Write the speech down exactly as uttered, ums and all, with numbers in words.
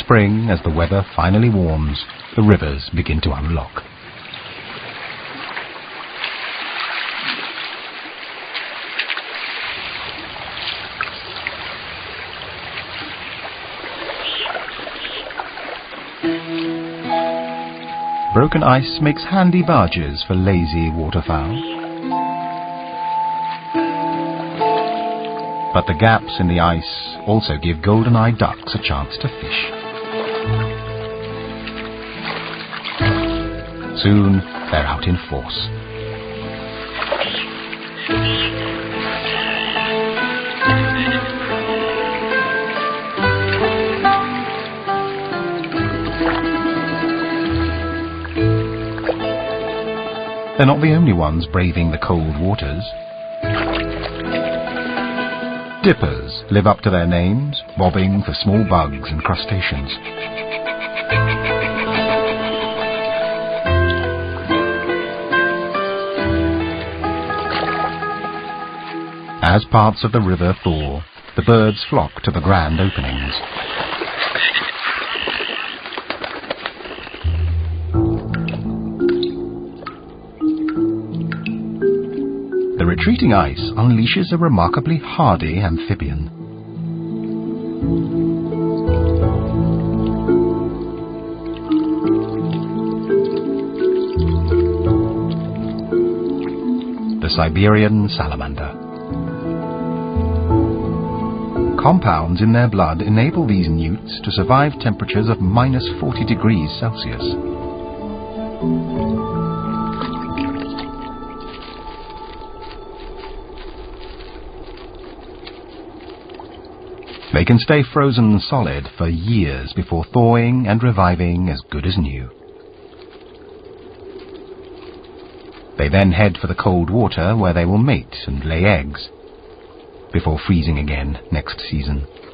spring, as the weather finally warms, the rivers begin to unlock. Broken ice makes handy barges for lazy waterfowl. But the gaps in the ice also give golden-eyed ducks a chance to fish. Soon they're out in force. They're not the only ones braving the cold waters. Dippers live up to their names, bobbing for small bugs and crustaceans. As parts of the river thaw, the birds flock to the grand openings. The retreating ice unleashes a remarkably hardy amphibian. The Siberian salamander. Compounds in their blood enable these newts to survive temperatures of minus forty degrees Celsius. They can stay frozen solid for years before thawing and reviving as good as new. They then head for the cold water where they will mate and lay eggs, before freezing again next season.